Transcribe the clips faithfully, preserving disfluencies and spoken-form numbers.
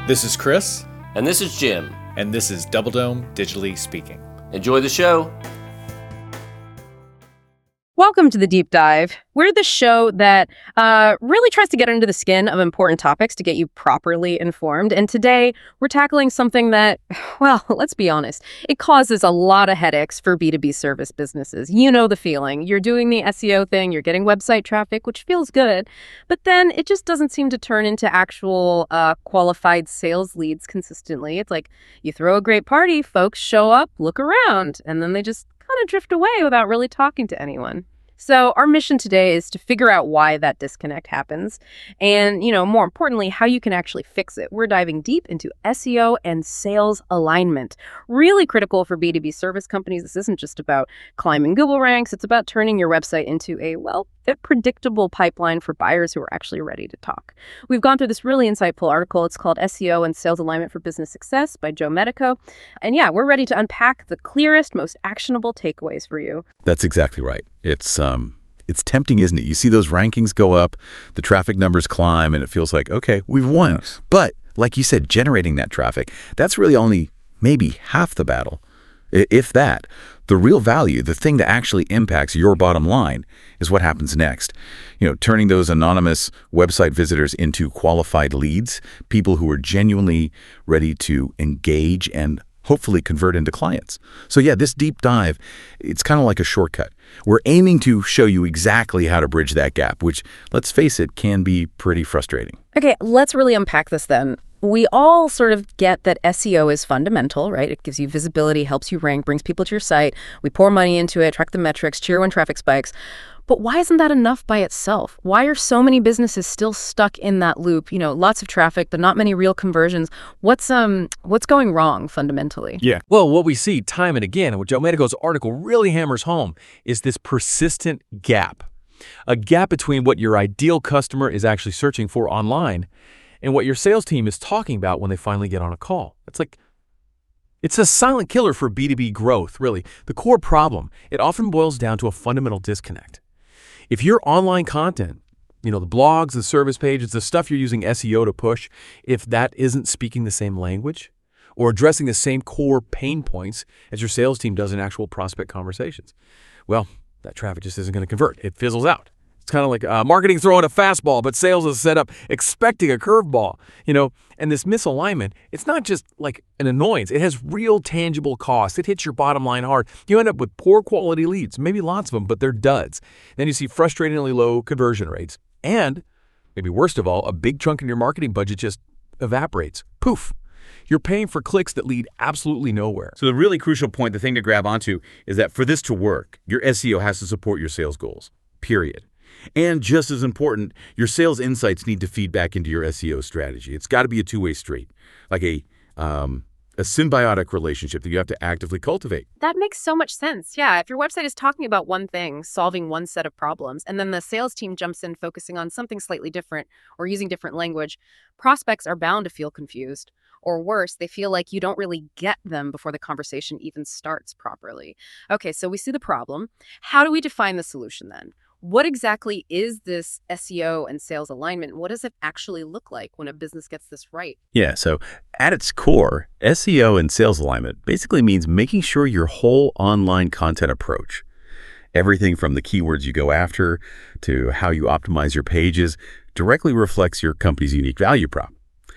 This is Chris. And this is Jim. And this is Double Dome Digitally Speaking. Enjoy the show. Welcome to The Deep Dive. We're the show that uh, really tries to get under the skin of important topics to get you properly informed. And today, we're tackling something that, well, let's be honest, it causes a lot of headaches for B two B service businesses. You know the feeling. You're doing the S E O thing, you're getting website traffic, which feels good, but then it just doesn't seem to turn into actual uh, qualified sales leads consistently. It's like you throw a great party, folks show up, look around, and then they just kind of drift away without really talking to anyone. So our mission today is to figure out why that disconnect happens and, you know, more importantly, how you can actually fix it. We're diving deep into S E O and sales alignment. Really critical for B two B service companies. This isn't just about climbing Google ranks. It's about turning your website into a, well, a predictable pipeline for buyers who are actually ready to talk. We've gone through this really insightful article. It's called S E O and Sales Alignment for Business Success by Joe Medico. And yeah, we're ready to unpack the clearest, most actionable takeaways for you. That's exactly right. It's um, it's tempting, isn't it? You see those rankings go up, the traffic numbers climb, and it feels like, okay, we've won. Yes. But like you said, generating that traffic, that's really only maybe half the battle, if that. The real value, the thing that actually impacts your bottom line, is what happens next. You know, turning those anonymous website visitors into qualified leads, people who are genuinely ready to engage and hopefully convert into clients. So yeah, this deep dive, it's kind of like a shortcut. We're aiming to show you exactly how to bridge that gap, which, let's face it, can be pretty frustrating. Okay, let's really unpack this then. We all sort of get that S E O is fundamental, right? It gives you visibility, helps you rank, brings people to your site. We pour money into it, track the metrics, cheer when traffic spikes. But why isn't that enough by itself? Why are so many businesses still stuck in that loop? You know, lots of traffic, but not many real conversions. What's um what's going wrong fundamentally? Yeah. Well, what we see time and again, and what Joe Medico's article really hammers home, is this persistent gap. A gap between what your ideal customer is actually searching for online and what your sales team is talking about when they finally get on a call. It's like, it's a silent killer for B two B growth, really. The core problem, it often boils down to a fundamental disconnect. If your online content, you know, the blogs, the service pages, the stuff you're using S E O to push, if that isn't speaking the same language or addressing the same core pain points as your sales team does in actual prospect conversations, well, that traffic just isn't going to convert. It fizzles out. It's kind of like uh, marketing throwing a fastball, but sales is set up expecting a curveball, you know, and this misalignment, it's not just like an annoyance. It has real tangible costs. It hits your bottom line hard. You end up with poor quality leads, maybe lots of them, but they're duds. Then you see frustratingly low conversion rates. And maybe worst of all, a big chunk in your marketing budget just evaporates. Poof. You're paying for clicks that lead absolutely nowhere. So the really crucial point, the thing to grab onto, is that for this to work, your S E O has to support your sales goals, period. And just as important, your sales insights need to feed back into your S E O strategy. It's got to be a two-way street, like a um, a symbiotic relationship that you have to actively cultivate. That makes so much sense. Yeah, if your website is talking about one thing, solving one set of problems, and then the sales team jumps in focusing on something slightly different or using different language, prospects are bound to feel confused. Or worse, they feel like you don't really get them before the conversation even starts properly. Okay, so we see the problem. How do we define the solution then? What exactly is this S E O and sales alignment? What does it actually look like when a business gets this right? Yeah, so at its core, S E O and sales alignment basically means making sure your whole online content approach, everything from the keywords you go after to how you optimize your pages, directly reflects your company's unique value prop.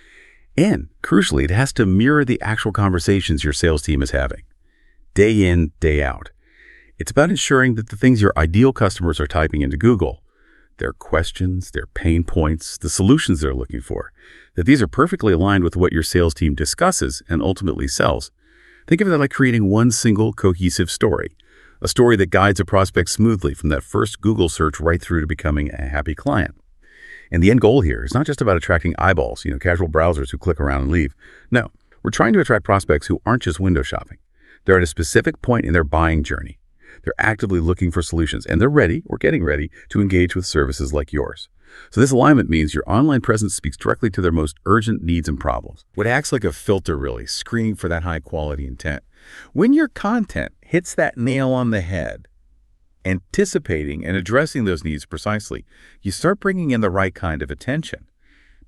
And crucially, it has to mirror the actual conversations your sales team is having, day in, day out. It's about ensuring that the things your ideal customers are typing into Google, their questions, their pain points, the solutions they're looking for, that these are perfectly aligned with what your sales team discusses and ultimately sells. Think of it like creating one single cohesive story, a story that guides a prospect smoothly from that first Google search right through to becoming a happy client. And the end goal here is not just about attracting eyeballs, you know, casual browsers who click around and leave. No, we're trying to attract prospects who aren't just window shopping. They're at a specific point in their buying journey. They're actively looking for solutions, and they're ready or getting ready to engage with services like yours. So this alignment means your online presence speaks directly to their most urgent needs and problems. What acts like a filter, really, screening for that high quality intent. When your content hits that nail on the head, anticipating and addressing those needs precisely, you start bringing in the right kind of attention.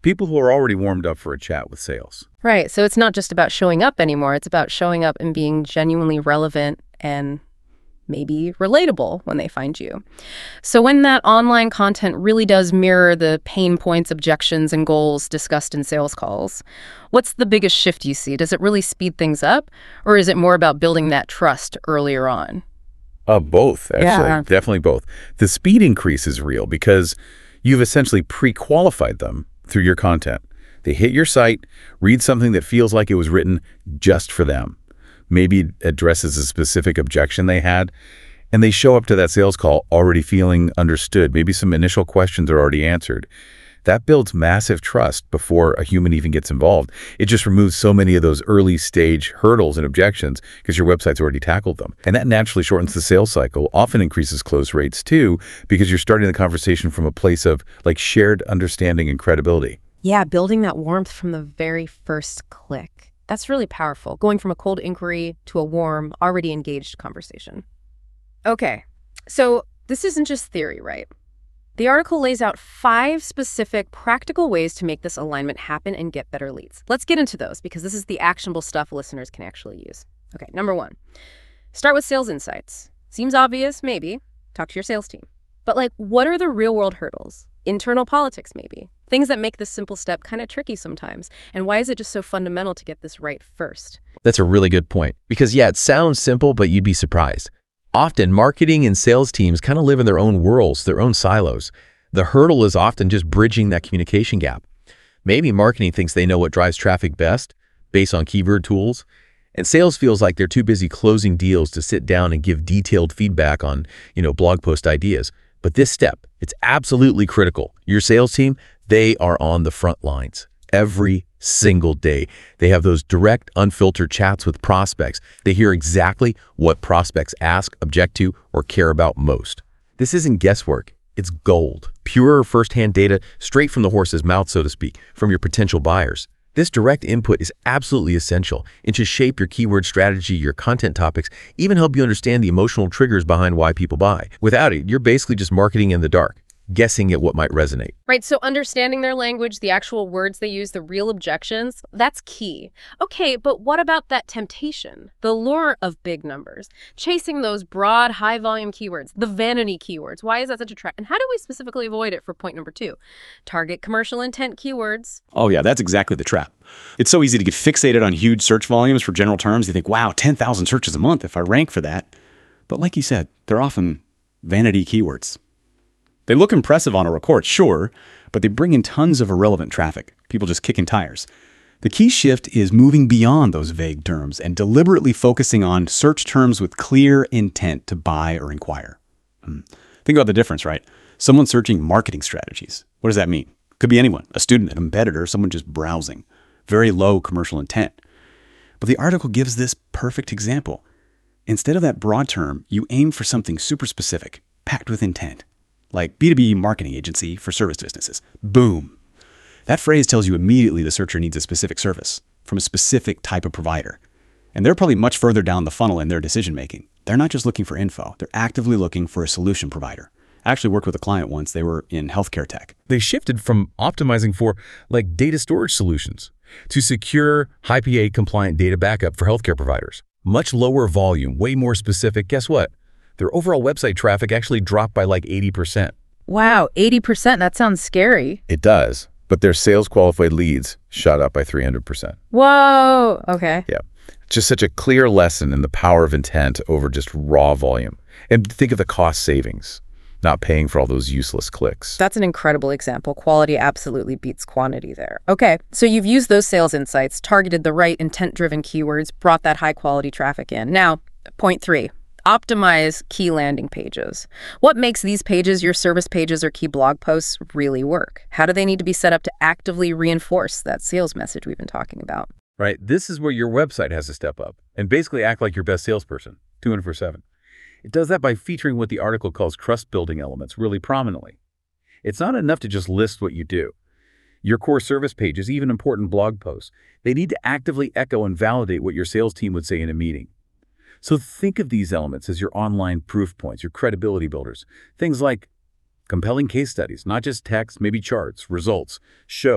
people who are already warmed up for a chat with sales. Right. So it's not just about showing up anymore. It's about showing up and being genuinely relevant and maybe relatable when they find you. So when that online content really does mirror the pain points, objections, and goals discussed in sales calls, what's the biggest shift you see? Does it really speed things up, or is it more about building that trust earlier on? Uh, both, actually. Yeah. Definitely both. The speed increase is real because you've essentially pre-qualified them through your content. They hit your site, read something that feels like it was written just for them. Maybe addresses a specific objection they had, and they show up to that sales call already feeling understood. Maybe some initial questions are already answered. That builds massive trust before a human even gets involved. It just removes so many of those early stage hurdles and objections because your website's already tackled them. And that naturally shortens the sales cycle, often increases close rates too, because you're starting the conversation from a place of like shared understanding and credibility. Yeah, building that warmth from the very first click. That's really powerful, going from a cold inquiry to a warm, already engaged conversation. Okay, so this isn't just theory, right? The article lays out five specific practical ways to make this alignment happen and get better leads. Let's get into those because this is the actionable stuff listeners can actually use. Okay, number one, start with sales insights. Seems obvious, maybe. Talk to your sales team. But like, what are the real world hurdles? Internal politics, maybe. Things that make this simple step kind of tricky sometimes. And why is it just so fundamental to get this right first? That's a really good point. Because yeah, it sounds simple, but you'd be surprised. Often, marketing and sales teams kind of live in their own worlds, their own silos. The hurdle is often just bridging that communication gap. Maybe marketing thinks they know what drives traffic best based on keyword tools, and sales feels like they're too busy closing deals to sit down and give detailed feedback on, you know, blog post ideas. But this step, it's absolutely critical. Your sales team, they are on the front lines every single day. They have those direct, unfiltered chats with prospects. They hear exactly what prospects ask, object to, or care about most. This isn't guesswork. It's gold. Pure firsthand data straight from the horse's mouth, so to speak, from your potential buyers. This direct input is absolutely essential and should shape your keyword strategy, your content topics, even help you understand the emotional triggers behind why people buy. Without it, you're basically just marketing in the dark, guessing at what might resonate. Right, so understanding their language, the actual words they use, the real objections, that's key. Okay, but what about that temptation? The lure of big numbers, chasing those broad, high-volume keywords, the vanity keywords. Why is that such a trap? And how do we specifically avoid it for point number two? Target commercial intent keywords. Oh yeah, that's exactly the trap. It's so easy to get fixated on huge search volumes for general terms. You think, wow, ten thousand searches a month if I rank for that. But like you said, they're often vanity keywords. They look impressive on a report, sure, but they bring in tons of irrelevant traffic, people just kicking tires. The key shift is moving beyond those vague terms and deliberately focusing on search terms with clear intent to buy or inquire. Hmm. Think about the difference, right? Someone searching marketing strategies. What does that mean? Could be anyone, a student, an competitor, someone just browsing. Very low commercial intent. But the article gives this perfect example. Instead of that broad term, you aim for something super specific, packed with intent. Like B two B marketing agency for service businesses. Boom. That phrase tells you immediately the searcher needs a specific service from a specific type of provider. And they're probably much further down the funnel in their decision making. They're not just looking for info. They're actively looking for a solution provider. I actually worked with a client once. They were in healthcare tech. They shifted from optimizing for like data storage solutions to secure, high P A compliant data backup for healthcare providers. Much lower volume, way more specific. Guess what? Their overall website traffic actually dropped by like eighty percent. Wow, eighty percent, that sounds scary. It does, but their sales qualified leads shot up by three hundred percent. Whoa, okay. Yeah, just such a clear lesson in the power of intent over just raw volume. And think of the cost savings, not paying for all those useless clicks. That's an incredible example. Quality absolutely beats quantity there. Okay, so you've used those sales insights, targeted the right intent-driven keywords, brought that high-quality traffic in. Now, point three. Optimize key landing pages. What makes these pages, your service pages or key blog posts, really work? How do they need to be set up to actively reinforce that sales message we've been talking about? Right, this is where your website has to step up and basically act like your best salesperson, twenty-four seven. It does that by featuring what the article calls trust-building elements really prominently. It's not enough to just list what you do. Your core service pages, even important blog posts, they need to actively echo and validate what your sales team would say in a meeting. So think of these elements as your online proof points, your credibility builders. Things like compelling case studies, not just text, maybe charts, results, show,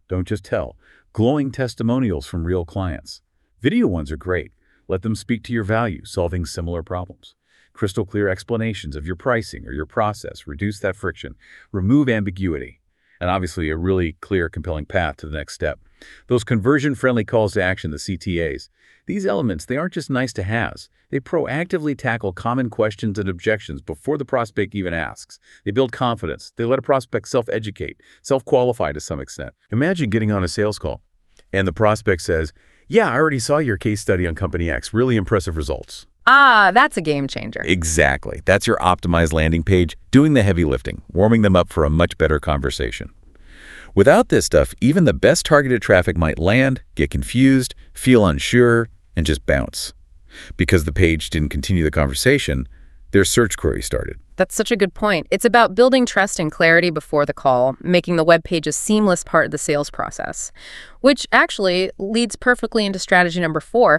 Don't just tell. Glowing testimonials from real clients. Video ones are great. Let them speak to your value, solving similar problems. Crystal clear explanations of your pricing or your process. Reduce that friction. Remove ambiguity. And obviously a really clear, compelling path to the next step. Those conversion-friendly calls to action, the C T As. These elements, they aren't just nice-to-haves. They proactively tackle common questions and objections before the prospect even asks. They build confidence. They let a prospect self-educate, self-qualify to some extent. Imagine getting on a sales call, and the prospect says, "Yeah, I already saw your case study on Company X. Really impressive results." Ah, that's a game changer. Exactly. That's your optimized landing page, doing the heavy lifting, warming them up for a much better conversation. Without this stuff, even the best targeted traffic might land, get confused, feel unsure, and just bounce. Because the page didn't continue the conversation, their search query started. That's such a good point. It's about building trust and clarity before the call, making the web page a seamless part of the sales process, which actually leads perfectly into strategy number four.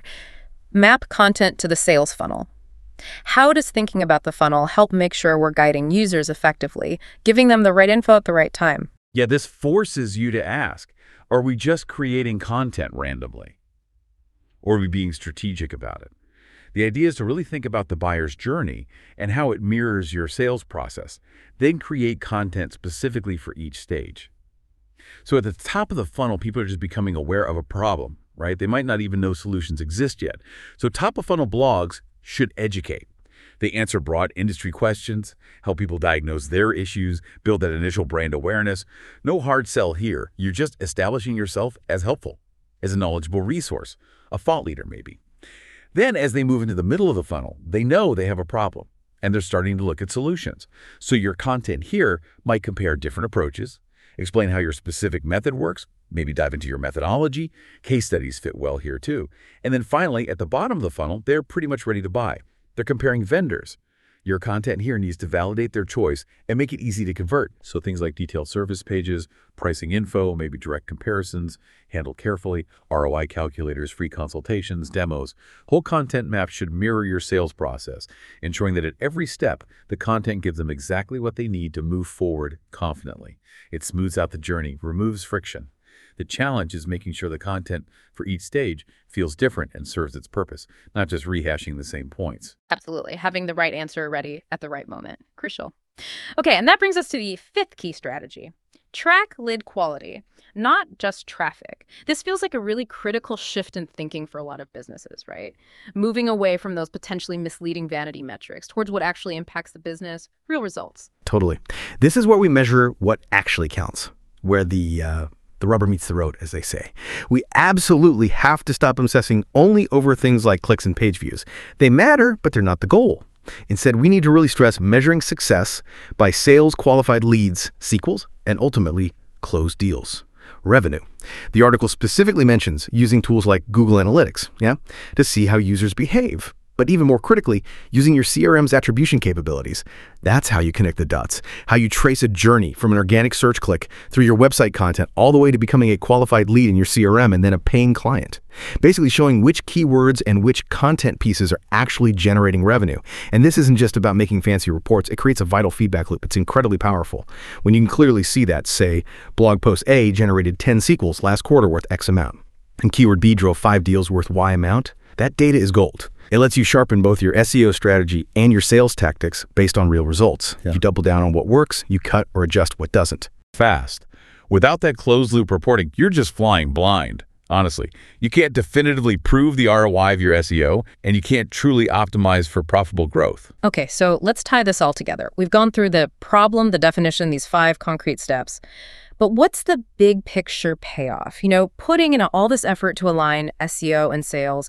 Map content to the sales funnel. How does thinking about the funnel help make sure we're guiding users effectively, giving them the right info at the right time? Yeah, this forces you to ask, are we just creating content randomly? Or are we being strategic about it? The idea is to really think about the buyer's journey and how it mirrors your sales process, then create content specifically for each stage. So at the top of the funnel, people are just becoming aware of a problem, right? They might not even know solutions exist yet. So top of funnel blogs should educate. They answer broad industry questions, help people diagnose their issues, build that initial brand awareness. No hard sell here. You're just establishing yourself as helpful, as a knowledgeable resource, a thought leader maybe. Then as they move into the middle of the funnel, they know they have a problem and they're starting to look at solutions. So your content here might compare different approaches, explain how your specific method works, maybe dive into your methodology. Case studies fit well here too. And then finally, at the bottom of the funnel, they're pretty much ready to buy. They're comparing vendors. Your content here needs to validate their choice and make it easy to convert. So things like detailed service pages, pricing info, maybe direct comparisons, handled carefully, R O I calculators, free consultations, demos. Whole content maps should mirror your sales process, ensuring that at every step, the content gives them exactly what they need to move forward confidently. It smooths out the journey, removes friction. The challenge is making sure the content for each stage feels different and serves its purpose, not just rehashing the same points. Absolutely. Having the right answer ready at the right moment. Crucial. Okay, and that brings us to the fifth key strategy. Track lead quality, not just traffic. This feels like a really critical shift in thinking for a lot of businesses, right? Moving away from those potentially misleading vanity metrics towards what actually impacts the business, real results. Totally. This is where we measure what actually counts, where the uh, the rubber meets the road, as they say. We absolutely have to stop obsessing only over things like clicks and page views. They matter, but they're not the goal. Instead, we need to really stress measuring success by sales qualified leads, sequels, and ultimately closed deals. Revenue. The article specifically mentions using tools like Google Analytics, yeah, to see how users behave. But even more critically, using your C R M's attribution capabilities. That's how you connect the dots, how you trace a journey from an organic search click through your website content all the way to becoming a qualified lead in your C R M and then a paying client. Basically showing which keywords and which content pieces are actually generating revenue. And this isn't just about making fancy reports. It creates a vital feedback loop. It's incredibly powerful. When you can clearly see that, say, blog post A generated ten sequels last quarter worth X amount, and keyword B drove five deals worth Y amount, that data is gold. It lets you sharpen both your S E O strategy and your sales tactics based on real results. Yeah. You double down on what works, you cut or adjust what doesn't. Fast. Without that closed loop reporting, you're just flying blind. Honestly, you can't definitively prove the R O I of your S E O, and you can't truly optimize for profitable growth. Okay, so let's tie this all together. We've gone through the problem, the definition, these five concrete steps. But what's the big picture payoff? You know, putting in all this effort to align S E O and sales,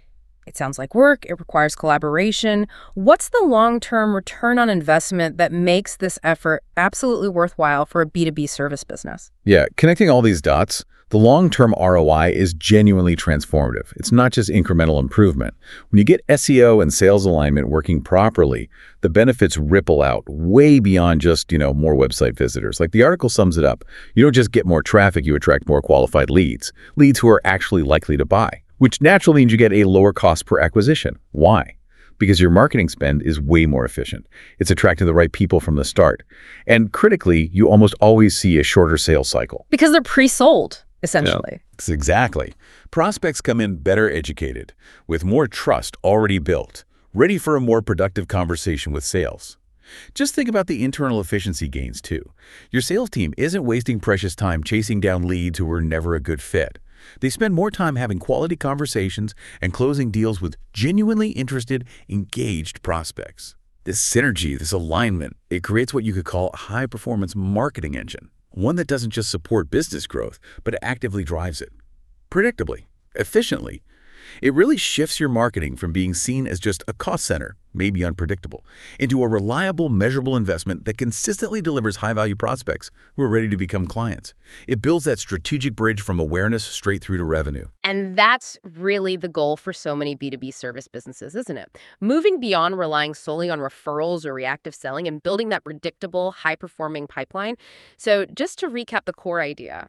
it sounds like work, it requires collaboration. What's the long-term return on investment that makes this effort absolutely worthwhile for a B two B service business? Yeah, connecting all these dots, the long-term R O I is genuinely transformative. It's not just incremental improvement. When you get S E O and sales alignment working properly, the benefits ripple out way beyond just, you know, more website visitors. Like the article sums it up. You don't just get more traffic, you attract more qualified leads, leads who are actually likely to buy, which naturally means you get a lower cost per acquisition. Why? because your marketing spend is way more efficient. It's attracting the right people from the start. And critically, you almost always see a shorter sales cycle. Because they're pre-sold, essentially. Yeah, exactly. Prospects come in better educated, with more trust already built, ready for a more productive conversation with sales. Just think about the internal efficiency gains, too. Your sales team isn't wasting precious time chasing down leads who were never a good fit. They spend more time having quality conversations and closing deals with genuinely interested, engaged prospects. This synergy, this alignment, it creates what you could call a high-performance marketing engine, one that doesn't just support business growth, but actively drives it. Predictably, efficiently. It really shifts your marketing from being seen as just a cost center, maybe unpredictable, into a reliable, measurable investment that consistently delivers high-value prospects who are ready to become clients. It builds that strategic bridge from awareness straight through to revenue. And that's really the goal for so many B two B service businesses, isn't it? Moving beyond relying solely on referrals or reactive selling and building that predictable, high-performing pipeline. So just to recap the core idea,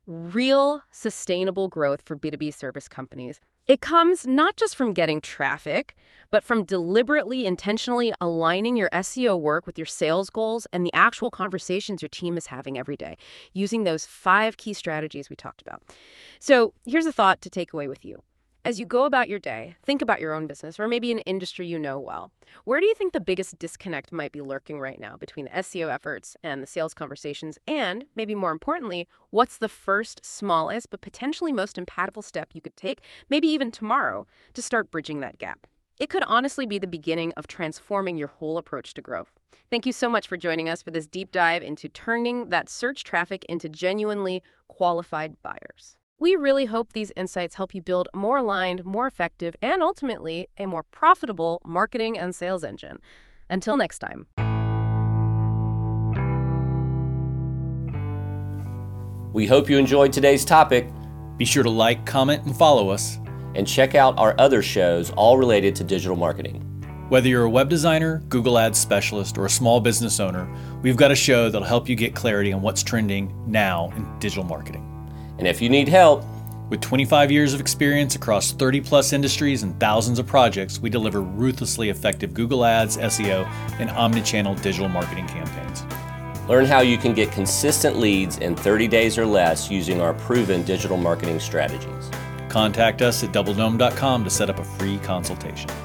real sustainable growth for B two B service companies. It comes not just from getting traffic, but from deliberately, intentionally aligning your S E O work with your sales goals and the actual conversations your team is having every day, using those five key strategies we talked about. So here's a thought to take away with you. As you go about your day, think about your own business or maybe an industry you know well. Where do you think the biggest disconnect might be lurking right now between the S E O efforts and the sales conversations? And maybe more importantly, what's the first, smallest, but potentially most impactful step you could take, maybe even tomorrow, to start bridging that gap? It could honestly be the beginning of transforming your whole approach to growth. Thank you so much for joining us for this deep dive into turning that search traffic into genuinely qualified buyers. We really hope these insights help you build a more aligned, more effective, and ultimately a more profitable marketing and sales engine. Until next time. We hope you enjoyed today's topic. Be sure to like, comment, and follow us. And check out our other shows, all related to digital marketing. Whether you're a web designer, Google Ads specialist, or a small business owner, we've got a show that'll help you get clarity on what's trending now in digital marketing. And if you need help, with twenty-five years of experience across thirty plus industries and thousands of projects, we deliver ruthlessly effective Google Ads, S E O, and omnichannel digital marketing campaigns. Learn how you can get consistent leads in thirty days or less using our proven digital marketing strategies. Contact us at double dome dot com to set up a free consultation.